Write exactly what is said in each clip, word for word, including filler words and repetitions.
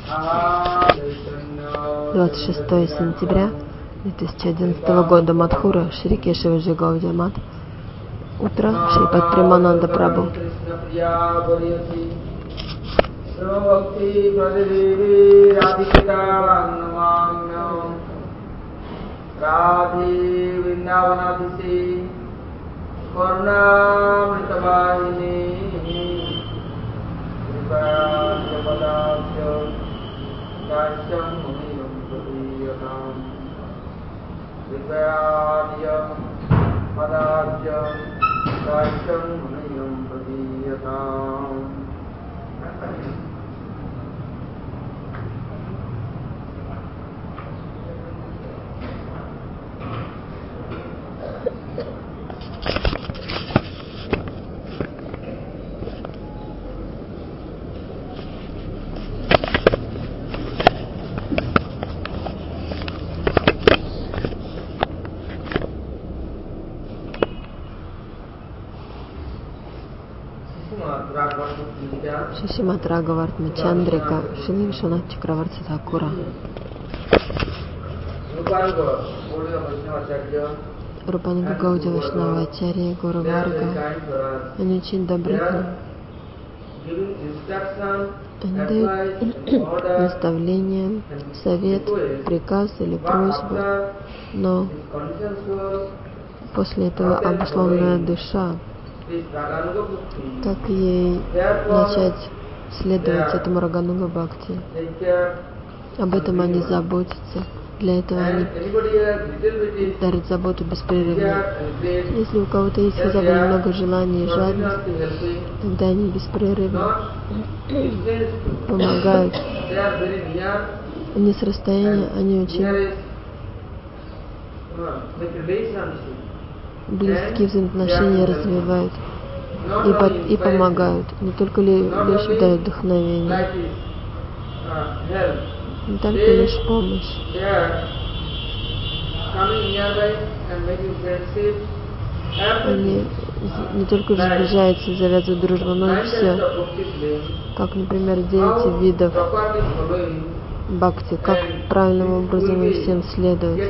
двадцать шестое сентября две тысячи одиннадцатого года. Мадхура, Шри Кешаваджи Гаудия Мат. Утро. Шрипад Премананда Прабху. Radhe Vrindavanadise Karunamritavahine Kripaya Padasya Dasyam Muniyam Padiyatam Kripaya Padasya Dasyam Muniyam Padiyatam. Шишимат Рагавартма Чандрика, Шри Вишванат Чакраварти Thakura. Рупануга Гаудия Вайшнавачарья, Гуру Варга. Они очень добры к нам. Они дают наставления, совет, приказ или просьбу, но после этого обусловленная душа, как ей начать следовать этому Рагануга Бхакти. Об этом они заботятся. Для этого они дарят заботу беспрерывно. Если у кого-то есть хотя бы немного желания и жадности, тогда они беспрерывно помогают. Они с расстояния, они очень близкие взаимоотношения развивают и, по, и помогают. Не только лишь дают вдохновение, не только лишь помощь. Они не только сближаются, завязывают дружбу, но и все. Как, например, девять видов бхакти, как правильным образом и всем следовать.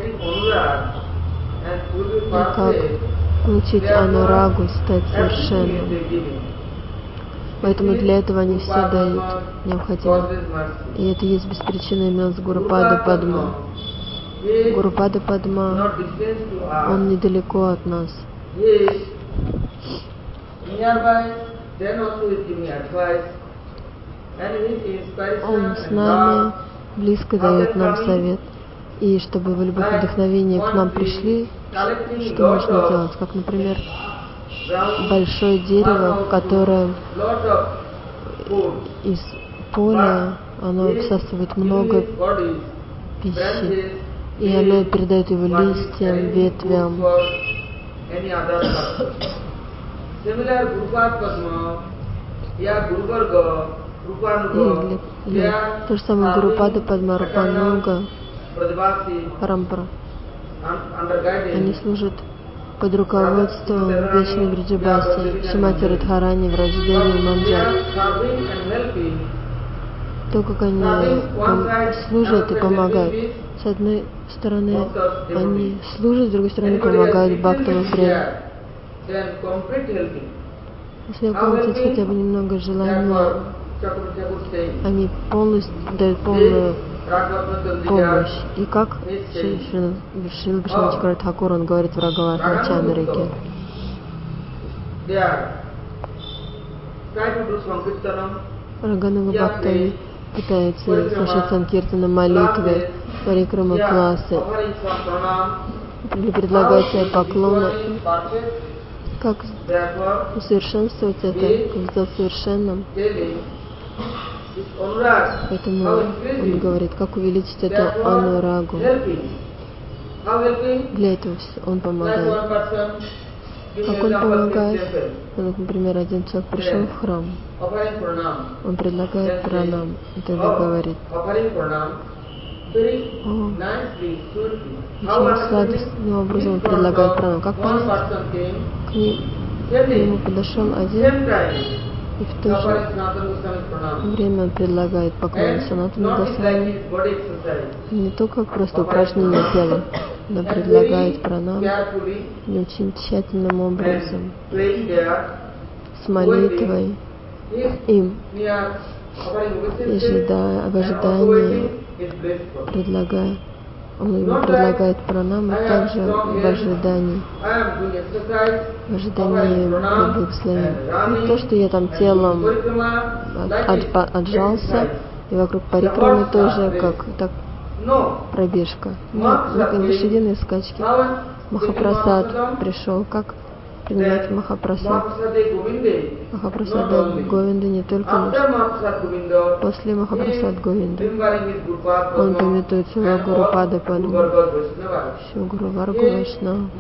И как получить анурагу, стать совершенным. Поэтому для этого они все дают необходимое. И это есть беспричинная милость Гурупада Падма. Гурупада Падма, он недалеко от нас. Он с нами, близко дает нам совет. И чтобы в любых вдохновениях к нам пришли, что нужно делать? Как, например, большое дерево, которое из поля, оно всасывает много пищи, и оно передает его листьям, ветвям. И для, то же самое Гурупада Падма, Рупануга, Парампара. Они служат под руководством Вечной Бриджабаси, Шримати Радхарани, Врадждеви и Манджари. То, как они служат и помогают. С одной стороны, они служат, с другой стороны, помогают бхактам и преданным. Если у кого-то есть хотя бы немного желания, они полностью дают полную помощь. И как Шрила Вишванат Чакраварти Thakura, он говорит в Рагавартма Чандрике. Рагануга Бхакти пытаются слушать санкиртана, молитвы, парикрама классы, или предлагают свои поклоны. Как усовершенствовать это, как сделать совершенным? Поэтому он говорит, как увеличить эту анурагу. Для этого он помогает. Как он помогает? Вот, например, один человек пришел в храм, он предлагает пранам, и тогда говорит: о, очень сладостным образом он предлагает пранам. Как понять? К, ним, к нему подошел один И в то же время он предлагает поклон Санатана Госвами не только просто упражнение тела, но предлагает пранам не очень тщательным образом, с молитвой им, и ожидая, в ожидании предлагая. Он ему предлагает пранамы также в ожидании, в ожидании благословения. Не то, что я там телом от, от, отжался, и вокруг парикрамы тоже, как так, пробежка. Нет, не лошадиные скачки. Махапрасад пришел, как принимать Махапрасад. Махапрасада Говинда не только нужно. После Махапрасад Говинда он пометует своего Гуру Пада Падму, всю Гуру Варгу Вайшнаву.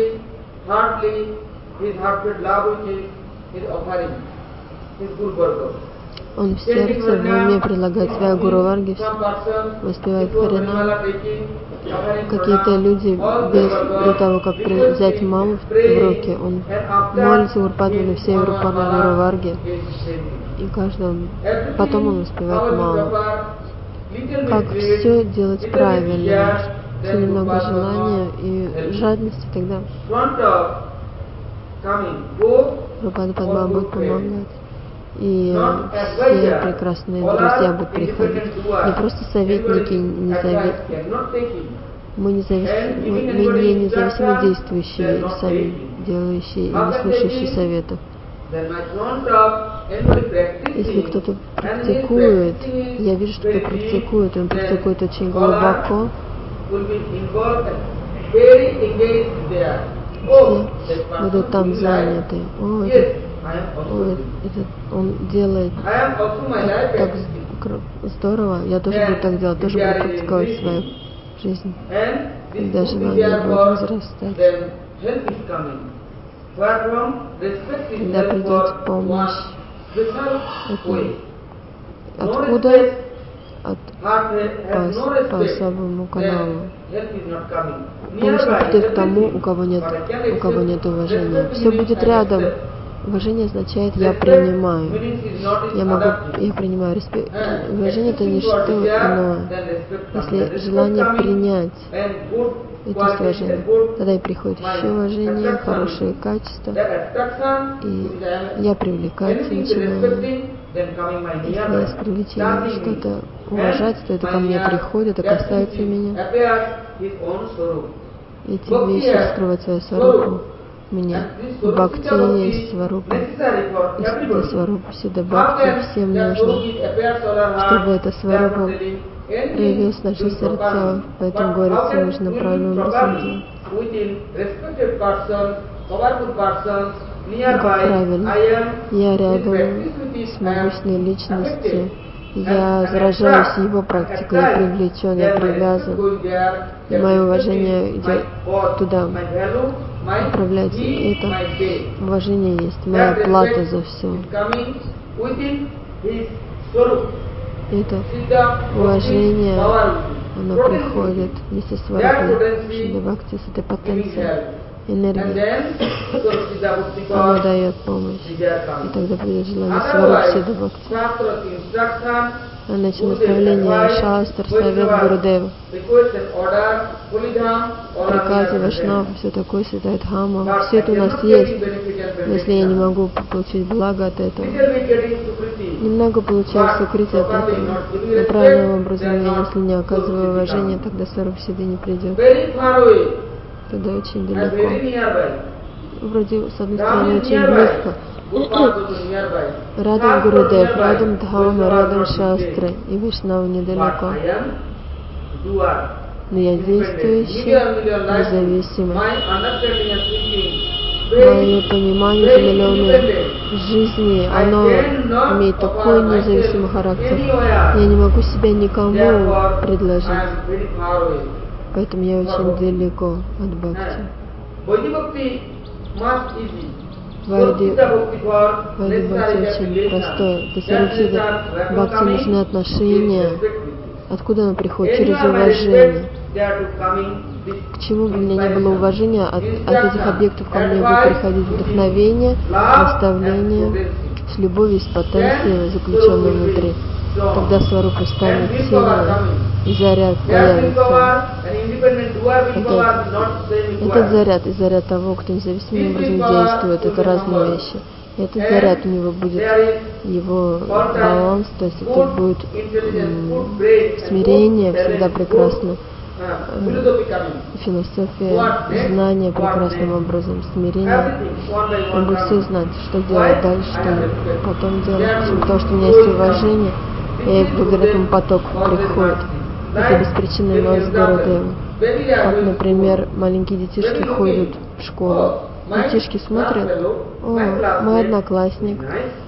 Он в сердце, в уме предлагает своей Гуру Варге, воспевает Харинам. Какие-то люди без, до того, как взять малу в, в руки, он молится Гурупадману всей Рупарна Гуру Варге, и каждому, потом он воспевает малу. Как все делать правильно, с немного желания и жадности, тогда Рупада Падма будет помогать. И все прекрасные друзья будут приходить. Не просто советники, не завет... мы, независ... мы, мы не независимо действующие, сами делающие и не слушающие советов. Если кто-то практикует, я вижу, что кто практикует, он практикует очень глубоко, все будут там заняты. О, это, о, это он делает так, так здорово, я тоже буду так делать, тоже буду практиковать в своей жизни. Когда желание будет возрастать, когда придет помощь, это откуда? От, по, по особому каналу. Помощь не придет к тому, у кого нет, у кого нет уважения. Все будет рядом. Уважение означает «я принимаю». Я могу, я принимаю. Респект. Уважение — это не что иное. Если желание принять это с уважением, тогда и приходит еще уважение, хорошие качества, и я привлекаться начинаю. Если есть привлечение что-то уважать, то это ко мне приходит, это касается меня. Эти вещи раскрывают свою сварупу. У меня в бхакти есть сварупа. Если это сварупа сида бхакти, всем нужно, чтобы эта сварупа проявилась в наших сердцах. Поэтому говорится, нужно правильным образом делать. Как правильно? Я рядом с могущественной личностью. Я заражаюсь его практикой, я привлечен, я привязан. И мое уважение идет туда, направляется. Это уважение есть, моя плата за все. Это уважение, оно приходит вместе с варупой, Шидда Бхакти, с этой потенцией, энергией. Оно дает помощь. И тогда будет желание сварупы Шидда Бхакти. Значит, наставление Шастр, совет Гурудева, приказы Вайшнав, все такое, Святая Дхама, все это у нас есть. Но если я не могу получить благо от этого, немного получаю сукрити от этого, но правильным образом, если не оказываю уважения, тогда сварупа Сиддхи не придет. Тогда очень далеко. Вроде, с одной стороны, очень близко. Рядом Гурудев, рядом Дхама, рядом Шастры, и Вайшнавы недалеко. Но я действующий, независимый. Мое понимание за миллионы жизней, оно имеет такой независимый характер. Я не могу себя никому предложить. Поэтому я очень далеко от бхакти. Вайди, Вайди Бхакти очень простое. Для Сварупсида Бхакти нужны отношения. Откуда оно приходит? Через уважение. К чему бы у меня не было уважения, от, от этих объектов ко мне будет приходить вдохновение, наставление, с любовью, с потенцией, заключенной внутри. Тогда сварупа станет сильной, и заряд появится. Этот, этот заряд и заряд того, кто независимым образом действует, это разные вещи. И этот заряд у него будет его баланс, то есть это будет м, смирение, всегда прекрасно. Философия, знание прекрасным образом, смирение. Он будет все знать, что делать дальше, что потом делать. Потому что у меня есть уважение, и благодаря этому поток приходит. Это беспричинная милость Гурудева. Как, например, маленькие детишки ходят в школу. Детишки смотрят: о, мой одноклассник,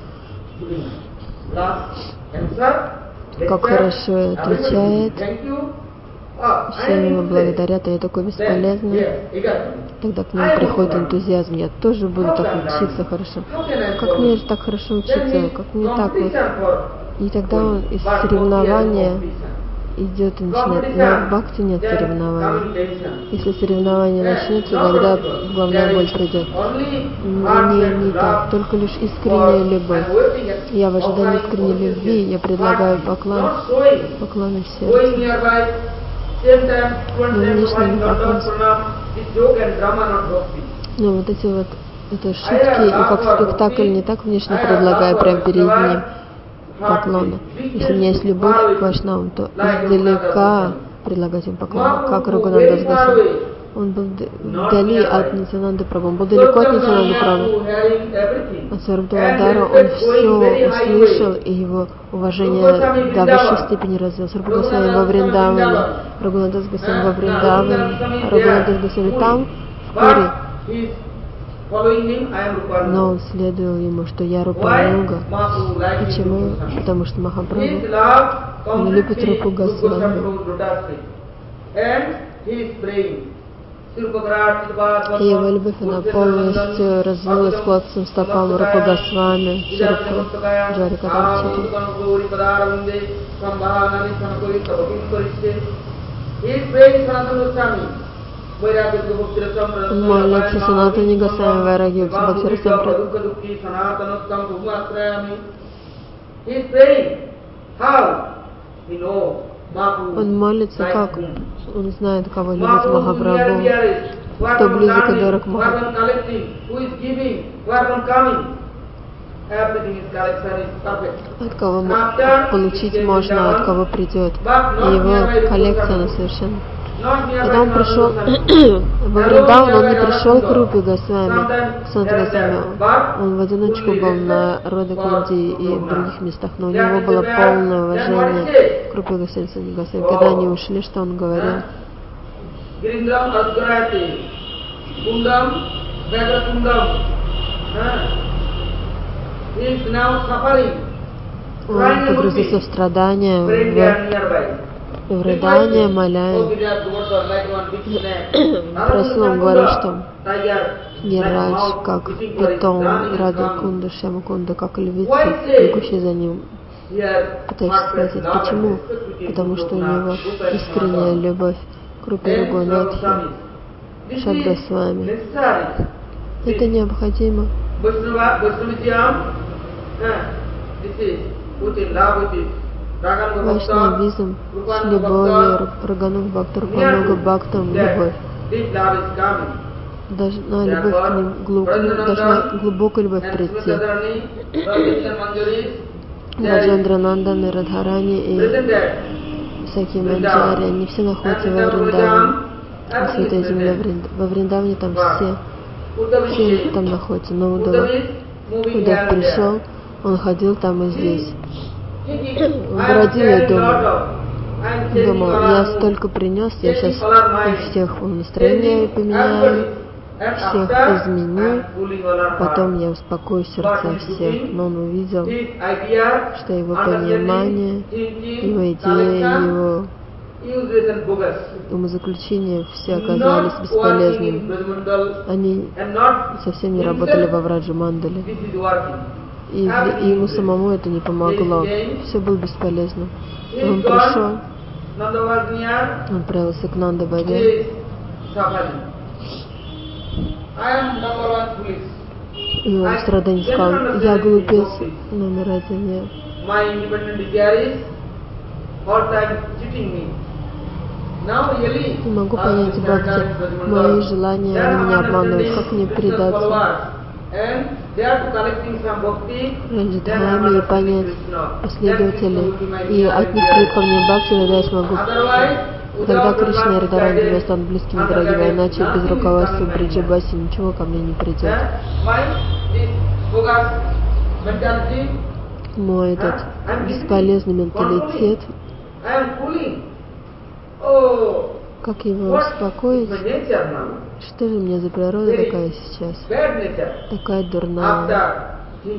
как хорошо отвечает, все ему благодарят, а я такой бесполезный. Тогда к нему приходит энтузиазм: я тоже буду так учиться хорошо. Как мне же так хорошо учиться, как мне так вот. И тогда он из соревнования идет и начинает. Но в бхакти нет соревнований. Если соревнование начнется, тогда главная боль придет. Не, не так, только лишь искренняя любовь. Я в ожидании искренней любви, я предлагаю поклон, поклон в сердце. Но внешне не поклон. Но вот эти вот это шутки, и как спектакль, не так внешне предлагаю прямо перед ним поклона. Если у меня есть любовь к вайшнавам, то издалека предлагать им поклон. Как Рагунатдас Госвами. Он был вдали от Нитьянанды Прабху, он был далеко от Нитьянанды Прабху. От Сарвабхаума он все услышал, и его уважение до высшей степени развилось. Рупа Госвами во Вриндаване, Рагунатдас Госвами во Вриндаване, Рагунатдас Госвами там, в Пури. Но он следовал ему, что я Рупа-нуга. Почему? Потому что Махапрабху, он любит Рупу Госвами. И его любовь, она полностью развилась к лотосным стопам Рупы Госвами, Шрупы Джарикадамчити. Он молится Санатани Госвами Вайраги Бхактира Сампрати. Он молится как? Он знает, кого любит Махапрабху, кто близок и дорог Махапрабху. От кого получить можно, от кого придет. И его коллекция, она совершенно. Когда он пришел во Вриндаван, он не пришел к Рупе Госвами, к Санту Госвами. Он в одиночку был на Родакунде и в других местах, но у него было полное уважение к Рупе Госвами, Санту Госвами. Когда они ушли, что он говорил? Он погрузился в страдания, в, в рыдания, моля. Просил, он говорил, что Гирирадж, как питон, Рада Кунда, Шьяма Кунда, как львица, бегущая за ним, пытаешься схватить. Почему? Потому что у него искренняя любовь к Рупе Рагунатхи, Шад Госвами. Это необходимо. Вайшнавизм с любовью, Рагануг Бхактар, Пануга Бхактам, любовь. Должна любовь к ним, глуб, должна глубокая любовь прийти. Раджендра Нандан и Радхарани и всякие манджари, они все находятся во Вриндаване, на Святой Земле. Во Вриндаване там все, все там находятся. Но Удава, куда пришел, он ходил там и здесь. Он бродил и думал, думал, я столько принес, я сейчас их всех настроение поменяю, всех изменю, потом я успокою сердца всех. Но он увидел, что его понимание, его идеи, его умозаключения все оказались бесполезными. Они совсем не работали во Враджа-мандале. И, и ему самому это не помогло. Все было бесполезно. И он пришел, он отправился к Нандаваде. И он в страдании сказал: я глупец номер один, я не могу понять бхакти, мои желания, они меня обманывают, как мне предаться Раджадхаме и понять последователей, и от них придет ко мне бхакти, тогда я смогу. Тогда Кришна и Радхарани меня станут близкими, дорогими, а иначе без руководства Бриджабаси ничего ко мне не придет. Мой этот бесполезный менталитет, как его успокоить? Что же у меня за природа такая сейчас? Такая дурная.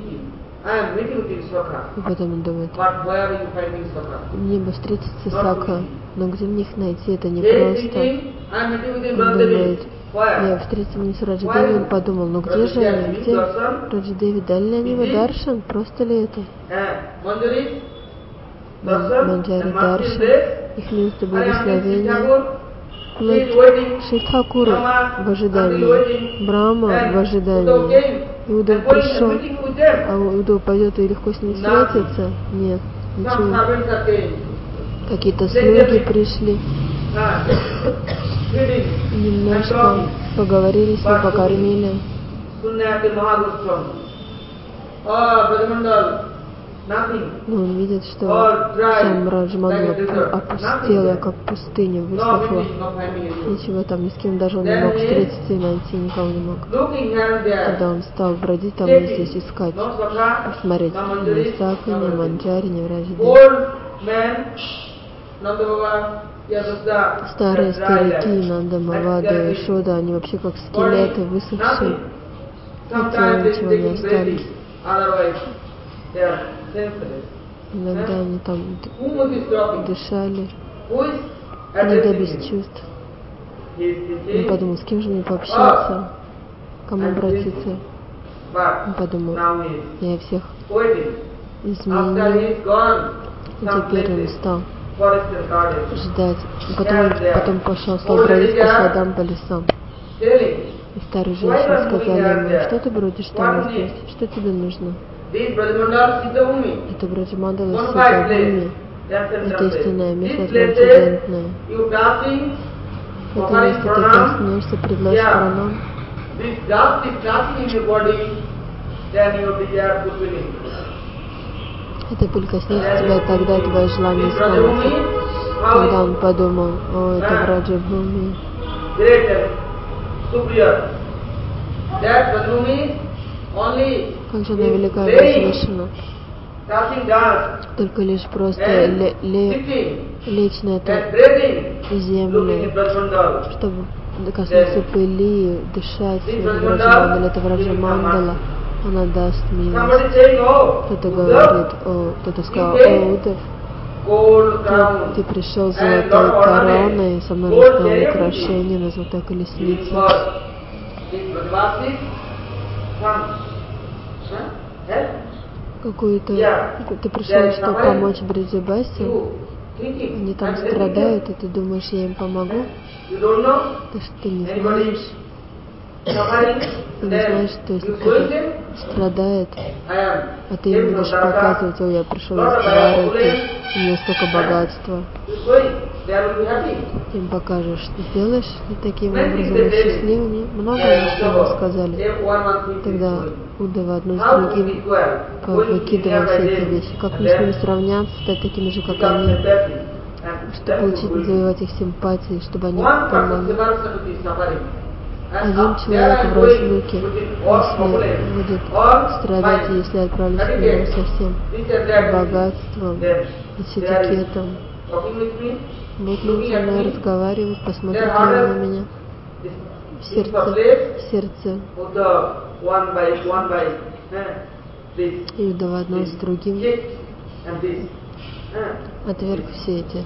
И потом он думает: мне бы встретиться с Сакха, но где мне их найти, это непросто. Он думает: я встретился не с Раджадеви, он подумал: ну где же они, где Раджадеви, дали ли они его даршан, просто ли это? Манджари даршан, их милостью благословения. Шри-Тхакур в ожидании, Брахма в ожидании. Иуда пришел, а Иуда пойдет и легко с ним встретится? Нет, ничего. Какие-то слуги пришли, немножко поговорили с ним, покормили. Но он видит, что сам Раджамандала опустела, как пустыня, высохла. Ничего там, ни с кем даже он не мог встретиться и найти, никого не мог. Тогда он стал бродить там и здесь, искать, посмотреть. Ни Сакха, ни Манджари, ни Раджадеви. Старые старики, Нанда, Мавада, Яшода, они вообще как скелеты, высохшие. От тела ничего не остались. Иногда они там дышали, иногда без чувств. Он подумал: с кем же мне пообщаться, кому обратиться. Он подумал: я всех изменил. И теперь он стал ждать. Потом, потом пошел, стал бродить по садам, по лесам. И старые женщины сказали ему: что ты бродишь там здесь, что тебе нужно? Это Браджамандала Сиддхабхуми, это истинное место трансцендентное. Это место ты коснешься, предложишь пранам. Это пыль коснется тебя, тогда твое желание исполнится. Когда он подумал: о, это Браджабхуми. Как же она велика и возвышена. Только лишь просто ле- ле- лечь на эту землю, чтобы коснуться пыли, дышать в Браджамандале. Это Браджамандала, она даст милость. Кто-то говорит: о, кто-то сказал: о, Удав, ты, ты пришел с золотой короной, со множеством украшений на золотой колеснице. Какую-то, ты пришел, чтобы помочь Бриджабаси, они там страдают, и ты думаешь: я им помогу? Ты что, ты не знаешь? Ты не знаешь, что если кто-то страдает, а ты им будешь показывать: о, я пришел из Двараки, у меня столько богатства. Ты им покажешь, сделаешь ли таким образом счастливыми? Много ему сказали. Тогда Удава одно с другим выкидывал все эти вещи. Как мне с ними сравняться, стать такими же, как они, чтобы получить, завоевать их симпатии, чтобы они помогли. Один человек в разлуке, если будет страдать, если отправлюсь к нему совсем богатством и с этикетом, будет ли он со мной разговаривать, посмотрит ли он на меня в сердце, в сердце. И Удава одно с другим отверг все эти.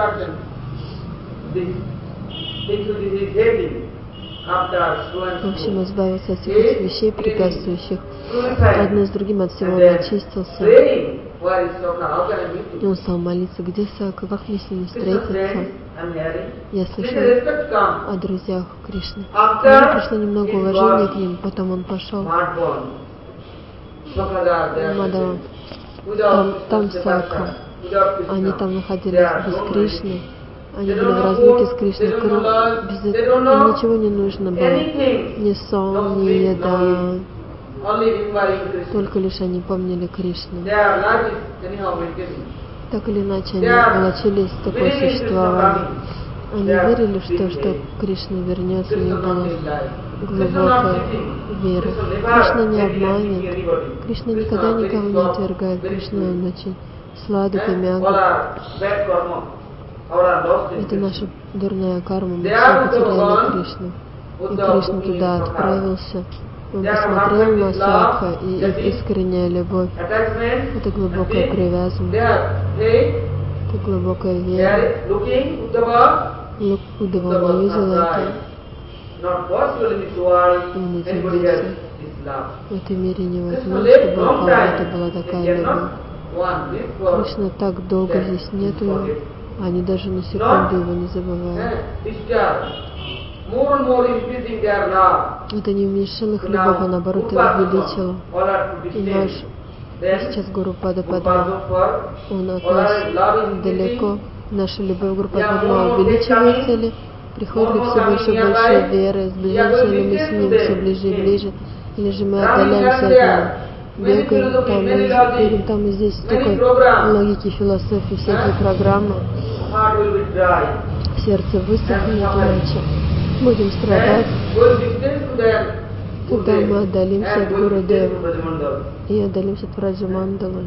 В общем, избавился от всех этих вещей, препятствующих. Одно с другим от всего он очистился. И он стал молиться: где Сакха, как мне с ним встретиться? Я слышал о друзьях Кришны. Мне пришло немного уважения к ним, потом он пошел. Мадава. Там, там Сакха. Они там находились без Кришны. Они были в разлуке с Кришной. Круг, без этого им ничего не нужно было. Ни сон, ни еда. Только лишь они помнили Кришну. Так или иначе, они волочились в такое существование. Они верили в то, что Кришна вернется, у них была глубокая вера. Кришна не обманет. Кришна никогда никого не отвергает. Кришна, он очень сладок и мягок. Это наша дурная карма. Мы все потеряли Кришну. И Кришна туда отправился. Он посмотрел на Сакха, и их искренняя любовь. Это глубокая привязанность. Это глубокая вера. Удава не видел это. Он удивился. В этом мире невозможно, чтобы у кого-то была такая любовь. Кришна так долго здесь нету его. Они даже на секунду его не забывают. Это не уменьшило их любовь, а наоборот их увеличило. И наш сейчас Гуру Пада Падма, он от нас далеко. Наша любовь Гуру Пада Падма увеличивается ли? Приходит ли все больше и больше веры? Сближаемся ли мы с ним все ближе и ближе? Или же мы отдаляемся от него? Бегаем там и, бегаем там и здесь, столько логики, философии, всякие программы. Сердце высохнет иначе. Будем страдать, когда мы отдалимся от Гурудева и отдалимся от Враджамандалы.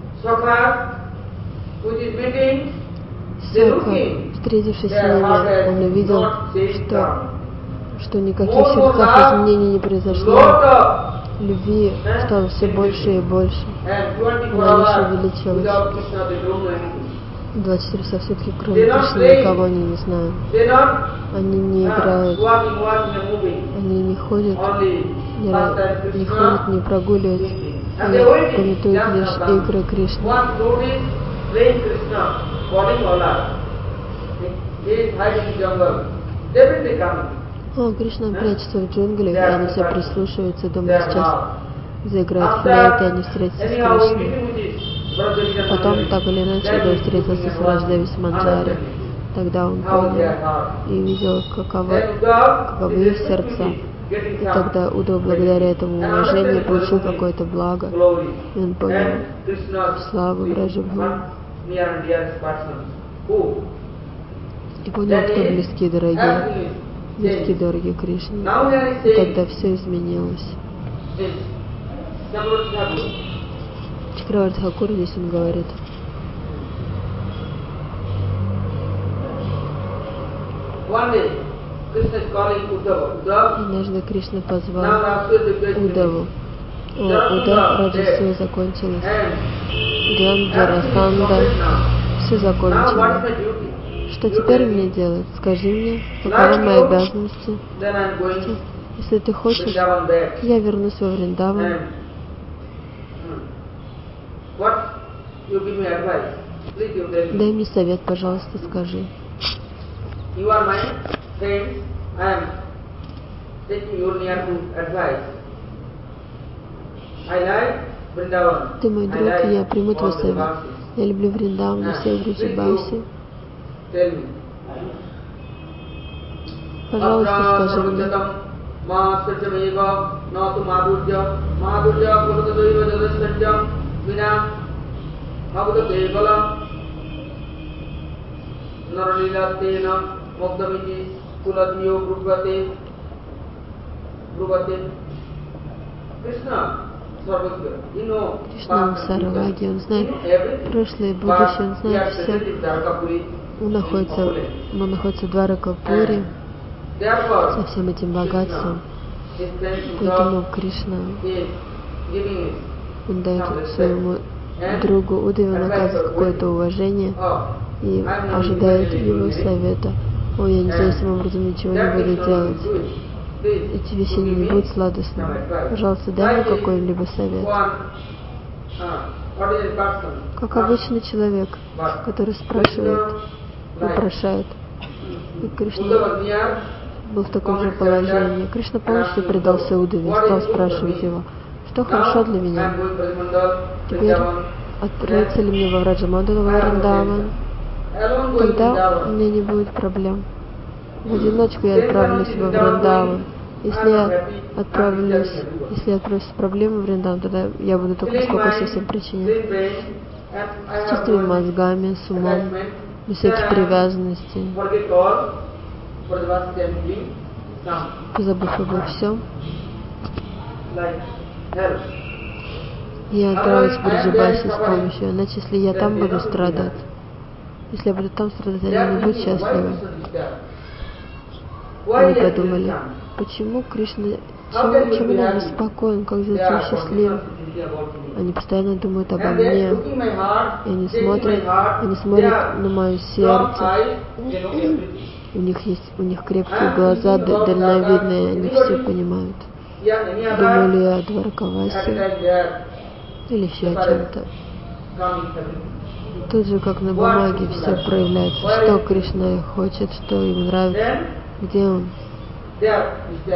Сакха, встретившись с ними, он увидел, что, что никаких в сердцах изменений не произошло. Любви стало все больше и больше. Она лишь увеличилась. двадцать четыре часа в сутки, кроме Кришны, никого они не знают. Они не играют, они не ходят, не, не ходят, не прогуливаются, они пометуют лишь игры Кришны. О, Кришна прячется в джунглях, и они все прислушиваются, думают, сейчас заиграют флейты, и они встретятся с Кришной. Потом, так или иначе, Удав встретился с Радждеви Манджари. Тогда он понял и увидел, каковы, каковы их сердца. И тогда Удав, благодаря этому уважению, получил какое-то благо. И он понял славу Браджабхуми. И понял, кто близкие, дорогие. Близкие, дорогие Кришне. И тогда все изменилось. Чакраварти Хакур здесь он говорит. Однажды Кришна позвал Удаву. О, Удав, Раджасия закончилась. Дьян, Джарасанда, все закончено. Что теперь мне делать? Скажи мне, какова мои обязанности? Если ты хочешь, я вернусь во Вриндаван. Дай мне совет, пожалуйста, скажи. Ты мой друг, и я приму твой совет. Я люблю Вриндаван, все Вриджабаси. Пожалуйста, скажи мне. Кришна Сарваги, он знает прошлое и будущее, он знает все. Он находится, он находится в Дваракапуре со всем этим богатством. Поэтому Кришна, он дает своему другу Удаве, он оказывает какое-то уважение и ожидает его совета. Ой, я независимым образом ничего не буду делать. Эти вещи не будут сладостными. Пожалуйста, дай мне какой-либо совет. Как обычный человек, который спрашивает, вопрошает. И Кришна был в таком же положении. Кришна полностью предался Удаве и стал спрашивать его, что хорошо для меня? Теперь отправиться ли мне во Враджамандалу, во Вриндаван? Тогда у меня не будет проблем. В одиночку я отправлюсь во Вриндаван. Если я отправлюсь, если я отправлюсь с проблемой в Вриндаван, тогда я буду только беспокойство всем причинять. С чистыми мозгами, с умом, без всяких привязанностей, позабыв обо всем. Я отправлюсь в Браджабасе с помощью, иначе если я там буду страдать, если я буду там страдать, они не будут счастливы. Они подумали, почему Кришна, чем, чем он обеспокоен, как же он счастлив? Они постоянно думают обо мне, и они смотрят, они смотрят на мое сердце. У них есть, у них крепкие глаза, дальновидные, они все понимают. Думаю ли я о Дваракавасе или еще о чем-то? Тут же, как на бумаге, все проявляется, что Кришна хочет, что ему нравится, где он. Я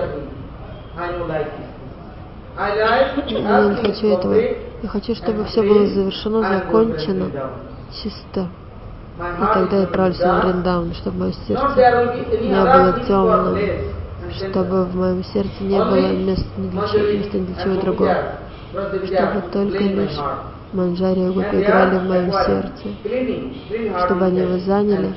не хочу этого. Я хочу, чтобы все было завершено, закончено, чисто. И тогда я отправлюсь в Вриндаван, чтобы мое сердце не было темным, чтобы в моем сердце не было места ни для чего, места ни для чего другого, чтобы только лишь Манджари и Гопи играли в моем сердце, чтобы они его заняли,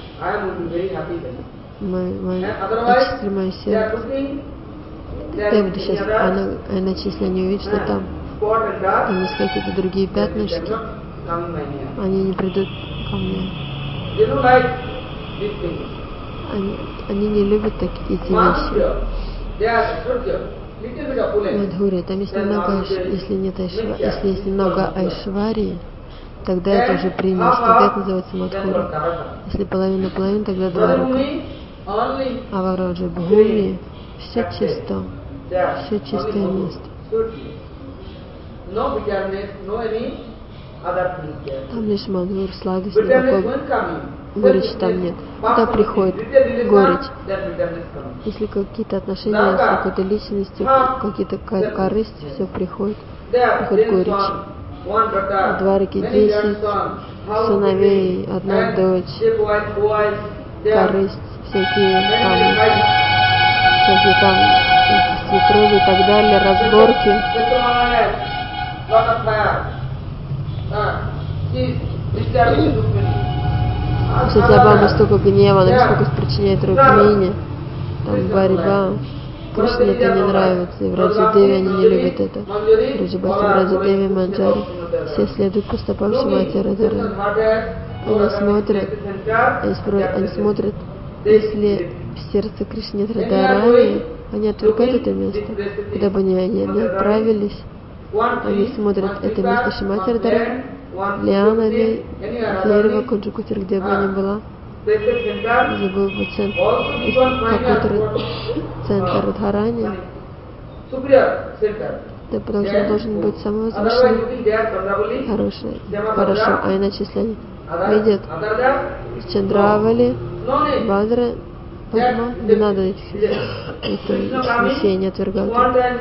мой, мой, очистили мое сердце. Тогда я буду счастлив. А иначе, если они увидят, что там, там есть какие-то другие пятнышки, они не придут ко мне. Они, они не любят такие эти вещи. Мадхурия, там есть немного, если нет айшва, если есть немного айшварии, тогда это уже принялось, тогда это называется Мадхурия. Если половина-половина, тогда Дварака. А во Враджабхуми все чисто, все чистое место. Там лишь мадхур, сладость, никакой горечи там нет. Туда приходит горечь. Если какие-то отношения с какой-то личностью, какие-то корысти, все приходит, приходит горечь. В Двараке десять сыновей, одна дочь, корысть, всякие там, всякие там свекрови и так далее, разборки. У Сатьябамы столько гнева, она столько причиняет Рукмини, там борьба. Кришне это не нравится, и в Раджадеве они не любят это. В Раджабасе, в Раджадеве, Манджари, все следуют по стопам Шримати Радхарани. Они смотрят, они, спро... они смотрят, если в сердце Кришны нет Радхарани, они отвергают это место. Куда бы они ни отправились, они смотрят это место Шримати Радхарани, лиана ли, дерево, Куджукутир, где бы ни была. Забыл бы центр, какой-то центр Радхарани. Да, потому что он должен быть самый возвышенный. Хороший, хорошо. А иначе, если они видят Чандравали, Бадра, Падма, не надо этих, этого смесения отвергать.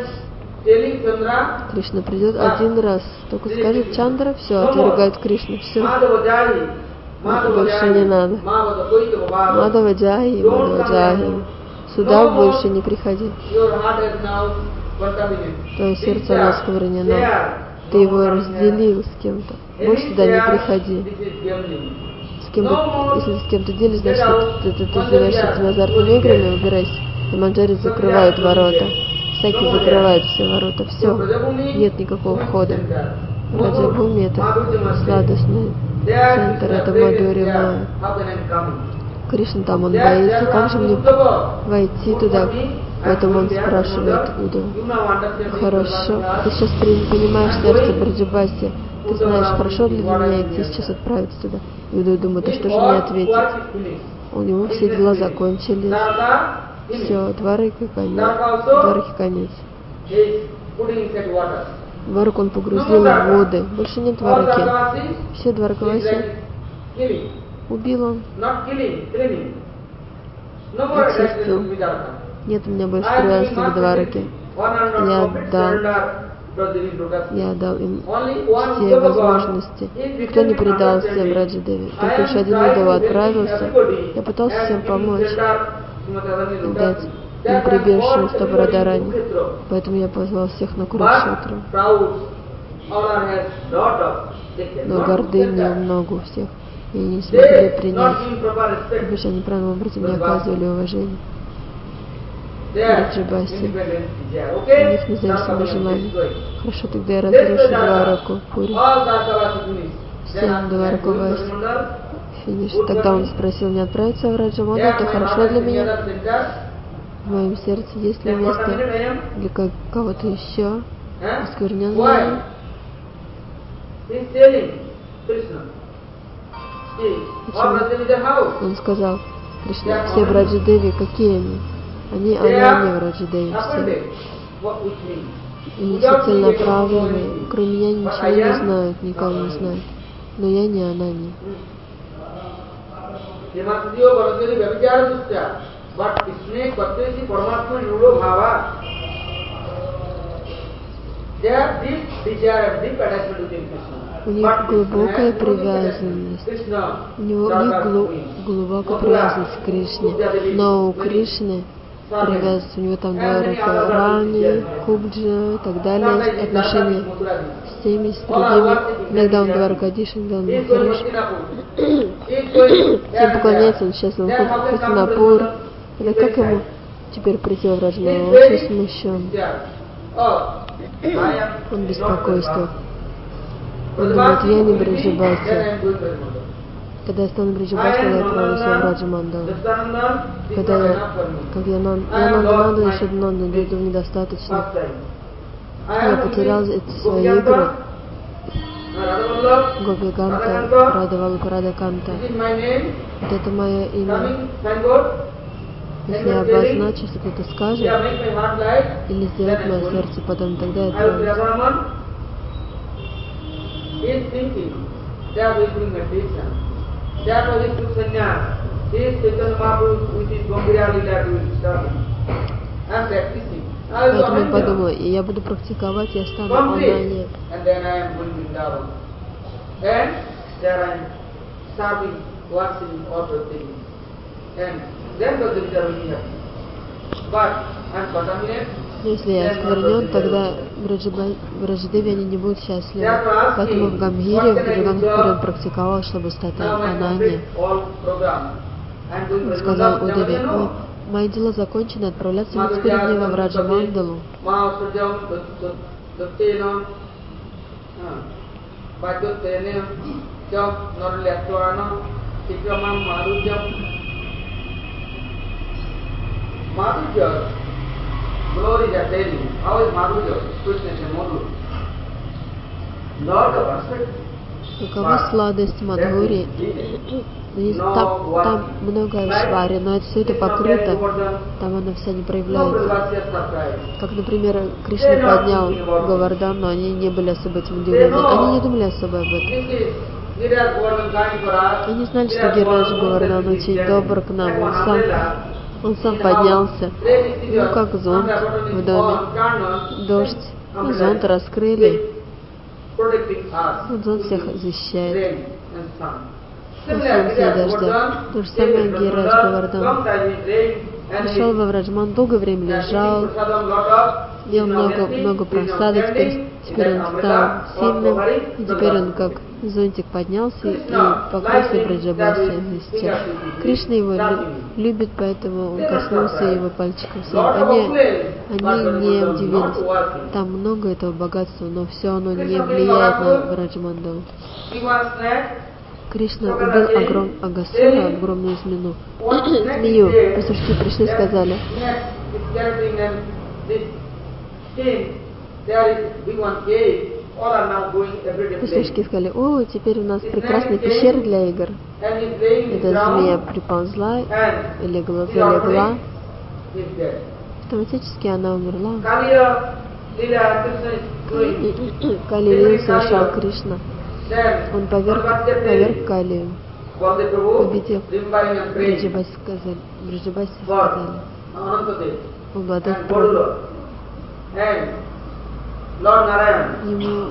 Кришна придет один раз, только скажет Чандра, все, отвергает Кришну, все. Больше не надо. Мадава Джаи, Мадава Джаи. Сюда больше не приходи. Твое сердце оно осквернено. Ты его разделил с кем-то. Больше сюда не приходи. С кем-то, если с кем-то делишь, значит, ты, ты, ты, ты занимаешься этими азартными играми, убирайся. И Манджари закрывают ворота. Всякие закрывают все ворота. Все. Нет никакого входа. Раджабхуми — это сладостный центр, это Мадхурия Майя. Кришна там, он боится, как же мне войти туда? Поэтому он спрашивает Удаву. Хорошо, ты сейчас понимаешь сердце Браджабаси, ты знаешь, хорошо для меня идти сейчас отправиться туда. И Удава думает, а что же мне ответить? У него все дела закончились. Все, Двараки конец. Двараки конец. Двараку он погрузил в воды. Больше нет Двараки. Все Дваракаваси убил он. No more attachment очистил. to Dwaraka. Нет у меня больше I am привязанности giving к Двараке. one hundred Я complete дал, surrender to the lotus feet. я дал им Only one все Uddhava возможности. is Никто не becoming предался understanding. Враджадеве. I Только am лишь один trying Удава to help отправился. everybody Я пытался and всем giving помочь shelter Srimati Radharani и lotus дать feet. им That has прибежище brought на стопы everybody Радарани. to Kurukshetra. Поэтому я позвал всех на But Курукшетру. proud, all are has daughters. They Но cannot гордыни accept that. много у всех. И они не смогли They принять. not giving proper respect. Потому что они правильным образом не оказывали уважения. Their Раджабаси. independent desire. У Okay? них независимое Dwarka желание. destroyed. Хорошо, тогда я Destroy разрушу Dwarka. Двараку, Пури. All Dwarkavasi finished. Then Всем after that, Дваракаваси going to Mandal, финиш. good Тогда for он me. спросил, не отправиться в Раджаманду, There это my хорошо heart для is in меня. other center. В моем сердце есть ли Then what a minute место I am? для ко- кого-то еще Huh? оскверненного? Why? He is telling Krishna. See, all Rajan is a house. Он сказал, Кришна, все Враджадеви, какие они? Они анани Враджадеви, все. Appointed. What which means? Они все целенаправленные, кроме меня ничего не знают, никого не знают. Но я не анани. Himatyo Varadari Vyabhichara Dusya. But Krishna Patrisi Paramatma Nulo Bhava. They have deep desire and deep attachment to Krishna. У них глубокая привязанность. У него у них глу, глубокая привязанность к Кришне. Но у Кришны привязанность, у него там Дварака Рани, Кубджа и так далее, отношения с теми, с другими. Иногда он Дваракадиш, иногда он Махариш. Всем поклоняется, он сейчас он ходит в Хастинапур. Это как ему теперь прийти в Раджаман? Он очень смущен. Он беспокойствует. Он думает, я не Браджабаси. Когда я стану Браджабаси, тогда я отправлюсь в Раджамандалу. Когда я, как я, нан, я Нанда Нанда, еще Нанда, этого недостаточно. Я потерял эти свои игры. Гопиганта, Радавалупа, Радаканта. Вот это мое имя. Если я обозначу, если кто-то скажет, или сделает мое сердце потом, тогда я отправлюсь. Is thinking that we doing meditation. That was his took sannyas. He is Chaitanya Mahaprabhu with his Gambhira Lila doing studying and practicing. I will Поэтому я join подумала, them. и я буду практиковать, я стану анани. And then I am going to Vrindavan. And there I am serving, washing, all the things. And then the Vrindavan will be happy. But I am contaminated. Если я осквернен, тогда в Враджадеве они не будут счастливы. Поэтому в Гамбхире, в Джаганатхапуре он практиковал, чтобы стать анани. Он сказал Удаве, ой, мои дела закончены, отправляться ли теперь мне во Враджамандалу? Glory is attaining. How is Madhurya? Sweetness and Madhur. Not the perspective. Какова сладость Мадхури? Там, там много айшвари, но это все это покрыто, там она вся не проявляется. Как, например, Кришна поднял Говардан, но они не были особо этим удивлены. Они не думали особо об этом. Они знали, что Гирирадж Говардан очень добр к нам, он сам, он сам поднялся, ну как зонт в доме, дождь, ну, зонт раскрыли, вот зонт всех защищает от солнца и дождя. То же самое Гирирадж Говардан. Пришел во Враджаман, долгое время лежал, ел много, много просады, теперь, теперь он стал сильным, и теперь он как зонтик поднялся и покрылся Браджабаси вместе. Кришна его любит, поэтому он коснулся его пальчиком своим. Они, они не удивились. Там много этого богатства, но все оно не влияет на Враджамандалу. Кришна убил огром, Агасура, огромную змею. змею. Послушайте, пришли и сказали, послушки сказали, о, теперь у нас прекрасная пещера для игр. Эта змея приползла и легла, залегла. Автоматически она умерла. Кали-лилу совершал Кришна. Он поверг, поверг Калию. победил. Бриджабаси сказали, Бриджабаси сказали, обладать правом. Ему,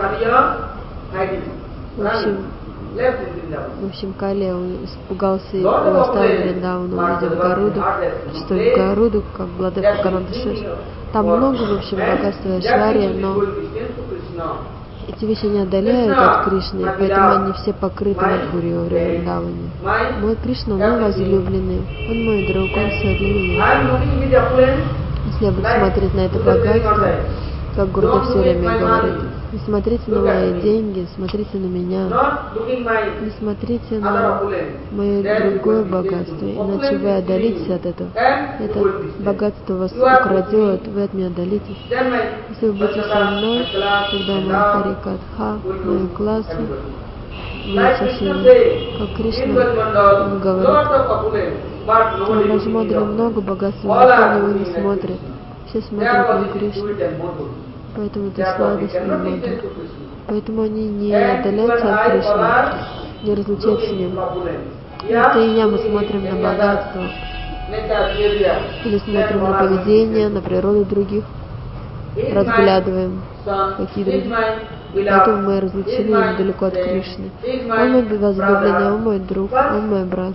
в общем, в общем, Кали испугался и оставил Вриндавану, увидев Гаруду, что в Гаруду, как Владыка Пакананда Шеш. Там много, в общем, богатства Айшвария, но эти вещи не отдаляют от Кришны, поэтому они все покрыты Мадхурьей во Вриндаване. Мой Кришна, мой возлюбленный, он мой друг, он все для меня. Если я буду смотреть на это богатство, как Гурдев все время говорит, не смотрите на мои деньги, смотрите на меня, не смотрите на мое другое богатство, иначе вы отдалитесь от этого. Это богатство вас украдет, вы от меня отдалитесь. Если вы будете со мной, тогда мой Харикатха, мои классы будут со всеми. Как Кришна, он говорит, в Раджмадре много богатства, никто на него не смотрит. Все смотрят на Кришну, поэтому это сладость и мадхур. Поэтому они не отдаляются от Кришны, не разлучаются с ним. Это и я, мы смотрим на богатство, или смотрим на поведение, на природу других, разглядываем какие другие. Поэтому мы разлучены далеко от Кришны. Он мой возлюбленный, он мой друг, он мой брат.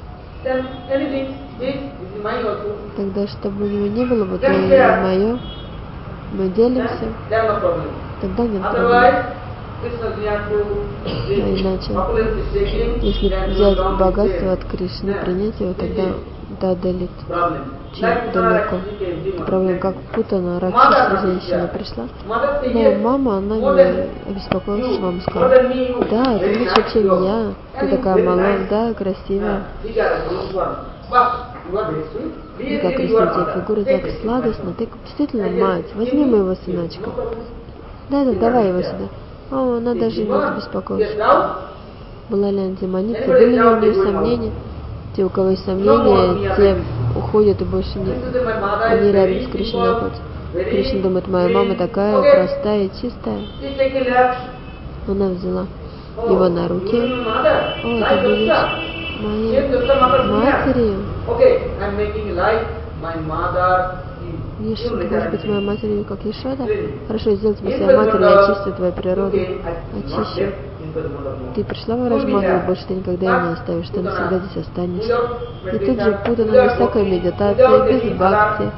Тогда, чтобы у него не было бы то и мое, мы делимся, тогда нет проблем. А иначе, если взять богатство от Кришны, принять его, тогда это отдалит очень далеко. Это проблема, как Путана, Ракшаса женщина пришла. Но мама, она не обеспокоилась, что мама сказала: да, ты лучше, чем я, ты такая молодая, красивая. И как красивая у тебя фигура, так сладостно, ты действительно мать, возьми моего сыночка. Да-да, давай его сюда. О, она даже не беспокоилась. Была ли она демоница, были ли у нее сомнения? Те, у кого есть сомнения, те уходят и больше не, они рядом с Кришной находятся. Кришна думает, моя мама такая простая и чистая. Она взяла его на руки. О, ты будешь моей матерью. Ешь, ты можешь быть моей матерью, как Ешода? Хорошо, сделай тебя своей матерью, я очистю твою природу. Очищу. Ты пришла в Раджмадру, больше ты никогда ее не оставишь, ты навсегда здесь останешься. И тут же Путана без всякой медитации, без бхакти,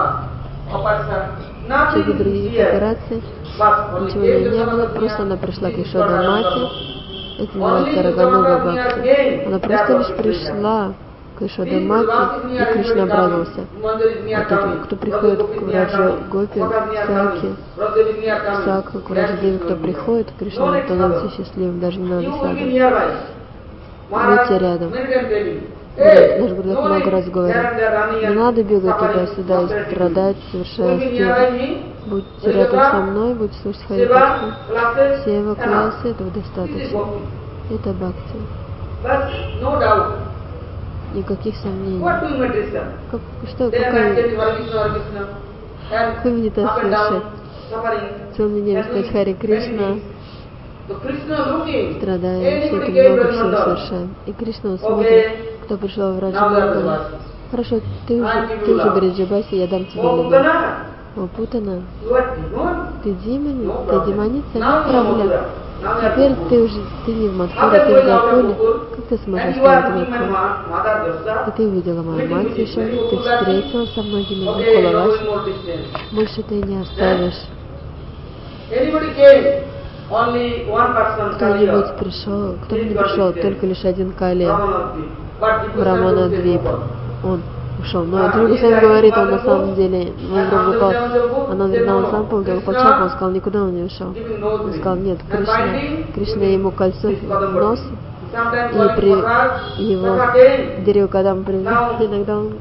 без других операций, ничего у нее не было, просто она пришла к Ешода Мате. Это называется Рагануга Бхакти. Она просто лишь пришла к Ешода Мате, и Кришна обрадовался от этого. Кто приходит к Раджа Гопи, Саки, Сака, к Раджадеве, кто приходит, Кришна становится счастливым, даже не надо садиться. Будьте рядом. Наш Гурдев много раз говорил, не надо бегать туда-сюда и страдать, совершая степень. Будьте рядом со мной, будьте слушать Харикатху. Все его классы, этого достаточно. Это бхакти. Никаких сомнений. Как, что, какая, какую медитацию совершать? Целыми днями сказать Хари Кришна, страдаем, все это много всего совершаем. И Кришна смотрит, кто пришел в Раджа. Хорошо, ты уже, ты уже Бриджабаси, я дам тебе еду. О, Путана, ты демон, ты демоница, нет проблем. Теперь ты уже, ты не в Мадхуре, ты в Гокуле. Как ты сможешь оставить Гокуле? И ты увидела мою мать Ешоду, ты встретилась со многими Гокулаваси. Больше ты не оставишь. Кто-нибудь пришел, кто бы не пришел, только лишь один Кали, Браманадвип, он ушел. Но Джига Госвами говорит, он на самом деле, мой друг упал, она на самом деле упал чапа, он сказал, никуда он не ушел. Он сказал, нет, Кришна, Кришна ему кольцо в нос, и при его дерево, когда он привел, иногда он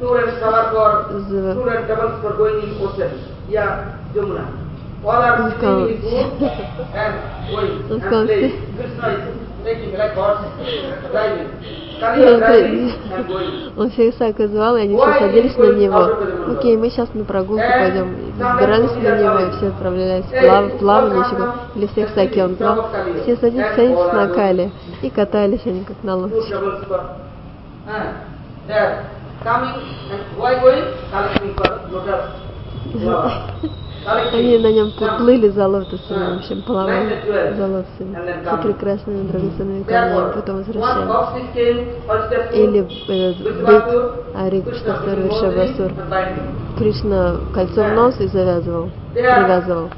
Он сказал, он сказал, Он всех Сака звал, и они все садились на него. Окей, мы сейчас на прогулку пойдем. Забирались на него, и все отправлялись в плав, плавание еще. Или всех Саки он звал. Все садились, садились на Кали. И катались они как на лодке. Они на нем плыли за лотосами, в общем, плавали за лотосами, за прекрасными драгоценными камнями, потом возвращались. Или этот бык, Ари Кришнасур Вришабасур. Кришна кольцо в нос и завязывал, привязывал.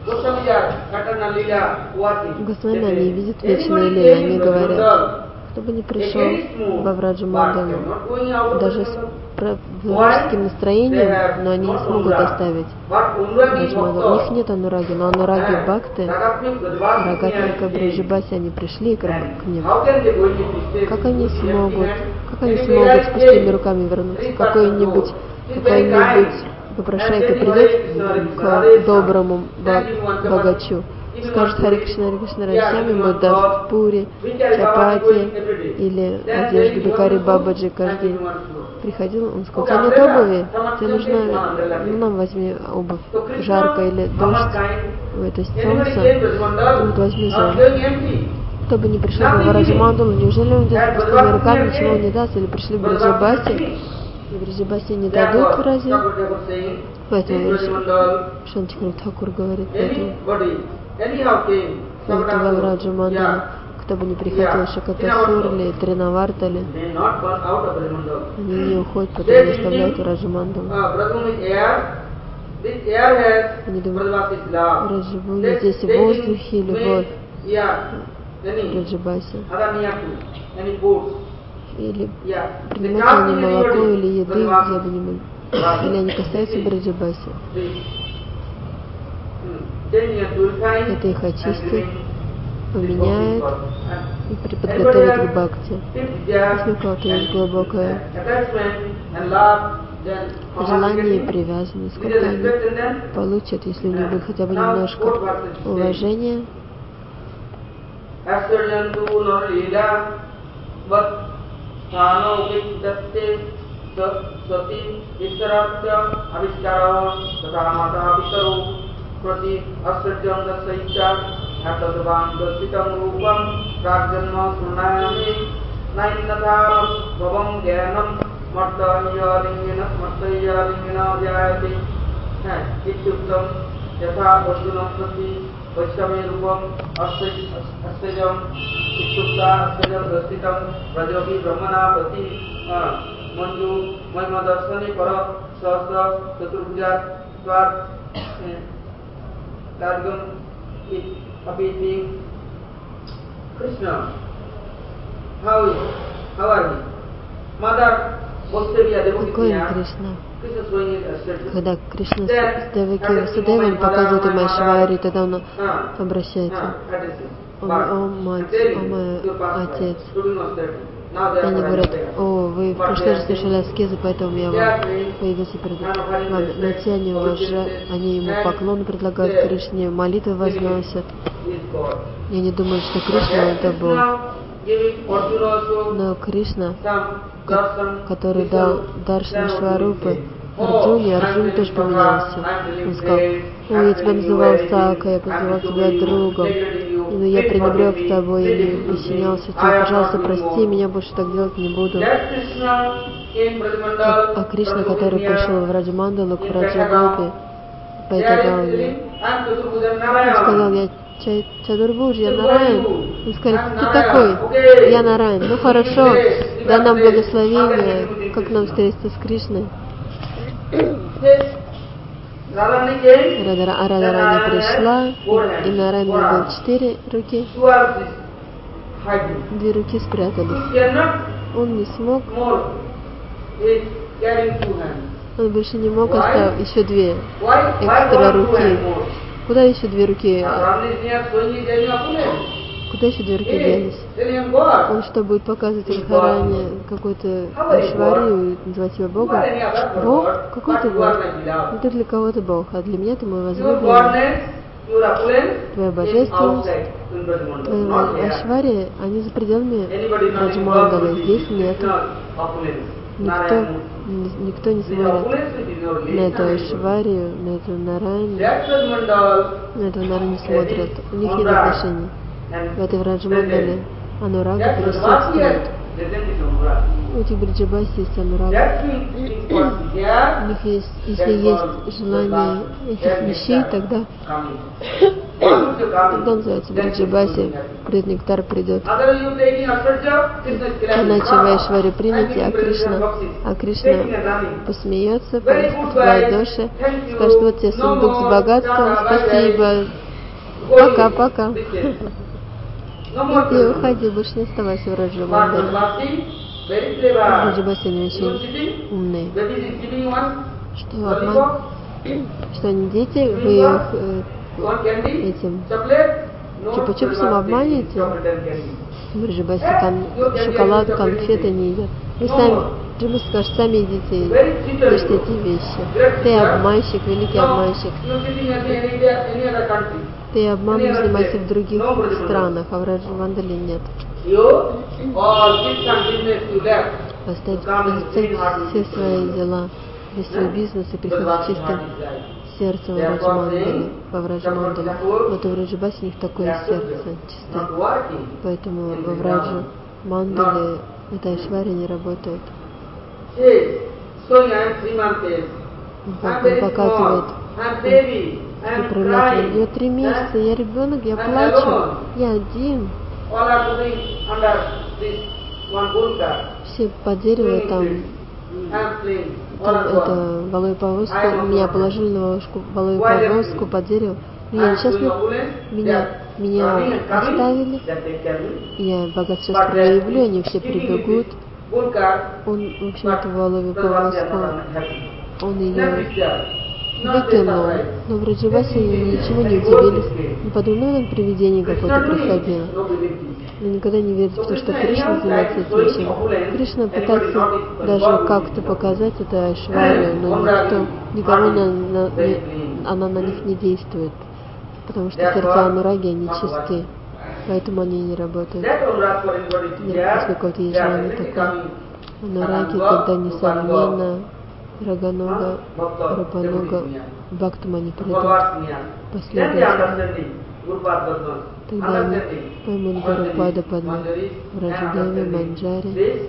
Госвами, они видят вечные лили, они говорят, кто бы ни пришел во Враджа Мандалу, даже с вражеским настроением, но они не смогут оставить Враджа Мандалу. У них нет анураги, но анураги бхакты, Рагатника, Бриджабаси, они пришли к ним. Как они смогут, как они смогут с пустыми руками вернуться? Какой-нибудь, какой-нибудь попрошайка придет к доброму богачу, скажет Хари Кришна, Хари Кришна, Радхями, ему даст пури, чапати или одежду Бикари Бабаджи каждый день. Приходил, он сказал, у тебя нет обуви, тебе нужна, ну нам возьми обувь, жарко или дождь, это солнце, вот возьми зонт. Кто бы не пришел в Враджа Мандалу, неужели он идет с пустыми руками, ничего не даст, или пришли в Бриджабаси, и в Бриджабаси не дадут разве? Поэтому Шантикар Тхакур говорит, поэтому во Враджа Мандалу, кто бы не приходил, Шакатасур или Тринавартали, они не уходят, потом не оставляют Враджа Мандалу. Они думают, Враджа, здесь воздух и любовь Бриджабаси. Или принимают они молоко или еды, где бы ни были. Или они касаются Бриджабаси. Это их очистит, поменяет и подготовит к бхакти. Если у кого-то есть глубокое желание и привязанность, сколько они получат, если у них будет хотя бы немножко уважения, Prati Astajam Dasaicha Atadvan Dasitam Rupam Ragjanma Sunayami Nainatha Bhavam Gyanam Martaya Lingina Martaya Lingina Jayati Ityuktam Yatha Arjunam Prati Vaishami Rupam Astajam Ityukta Astajam Dasitam Rajogi Brahmana Prati Manju Mahimadarsani Para Sahasra Chaturбhuja Svar Targum is appeasing Krishna. How is how are we? Mother Vastavya какой он Кришна? Когда Кришна с Деваки Васудевой показывает ему Айшвари, тогда он обращается. Он, о, мать, о, мой отец. И они говорят, о, вы в прошлый раз слышали аскезы, поэтому я вам появился перед вами. Но те они уважают, они ему поклоны предлагают Кришне, молитвы возносят. И они думают, что Кришна это Бог. Но Кришна, который дал Даршан Шварупы Арджуне, Арджуна тоже поменялся. Он сказал, о, я тебя называл Сака, я называл тебя другом, но я пренебрег тобой, я не присоединялся к тебе, пожалуйста, прости меня, больше так делать не буду. А, а Кришна, который пришел в Враджа Мандалу к Враджа Гопи, по Этагауне, он сказал, я Чадурбуж, я Нараян. Он сказал, кто ты такой? Я Нараян. Ну хорошо, дай нам благословение, как нам встретиться с Кришной. А Радharani пришла, и на Нараян было четыре руки. Две руки спрятались. Он не смог. Он больше не мог оставить еще две экстра руки. Куда еще две руки? Куда еще две руки делись? Он что, будет показывать Радхарани какой-то Айшварию, называть себя Богом? Бог? Какой ты Бог? Это для кого-то Бог, а для меня ты мой возлюбленный. your opulence твоя is божественность, outside in Brajmandala, твоя not here. Ашвари, они за пределами Anybody knowing Браджмандалы. God Здесь is нет. opulence. Никто, н- никто не This смотрит opulence which is not на эту relational. Ашварию, на эту Нарайну. That Brajmandal На этого Нару не is смотрят. У них нет Anurag отношений. and В этой Враджмандале Анурага that Brajavasi has присутствует. presented Anurag. У этих Браджабаси есть Анурага. That means it was У here, них есть, если that есть was желание the этих that вещей, nectar тогда, coming. Once you come, тогда называется then Браджабаси, it will be придет нектар, придет. Otherwise you taking Ashwarja, Krishna is clapping. Иначе в Айшваре примете, а I'm giving Кришна, present boxes. а Кришна Taking and running. посмеется, Very good в bye. ладоши, Thank you. скажет, вот тебе No сундук с more. богатством, Tata, bye-bye. спасибо, Going. пока-пока. Distance. No more И present. уходи, больше не оставайся в But Раджамандале. Brajavasi, very clever. Раджабаси, они You очень sitting, умные. baby is giving one Что обман, lollipop, что они дети, вы их э, one candy, этим chocolate, no чупа-чупсом Brajavasi обманете. taking chocolate and candy. В Раджабаси кон- шоколад, конфеты не едят. Вы сами, Раджабаси скажет, сами идите и ешьте эти вещи. Ты обманщик, великий обманщик. You sitting at the any, any other country. Ты обманом занимаешься в других странах, а в Раджамандале нет. You all kids and business you left. Оставить, оставить все свои дела, весь свой бизнес и приходить с чистым сердцем в Раджамандале, во Враджамандале. Вот у Враджабаси у них такое сердце чистое. Поэтому во Враджамандале эта Айшвария не работает. Он показывает управлять. Я три месяца, я ребенок, я плачу, я один. Все под дерево там, там это воловую повозку, меня положили на волошку, воловую повозку под дерево. Я несчастный, меня, меня оставили, я богат сейчас проявлю, они все прибегут. Он, в общем, эту воловую повозку, он ее выкинул, но в Раджабаси ничего не удивились. Не подумали, ну, наверное, привидение какое-то приходило. Но никогда не верят в то, что Кришна занимается этим вещами. Кришна пытается даже как-то показать это Айшварию, но никто, никого на, на, не, она на них не действует, потому что сердца Анураги, они чисты, поэтому они не работают. Поскольку вот есть желание такое. Анураги, когда несомненно Раганога, Рупанога, Бхактамани придут, последовательно. Тогда они поймут Гурупада Падма, Враджадеви, Манджари,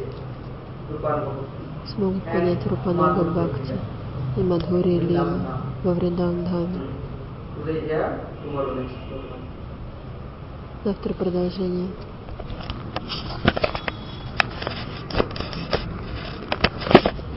смогут понять Рупанага Бхакти и Мадхури Лилу во Вриндавандхаме. Завтра продолжение.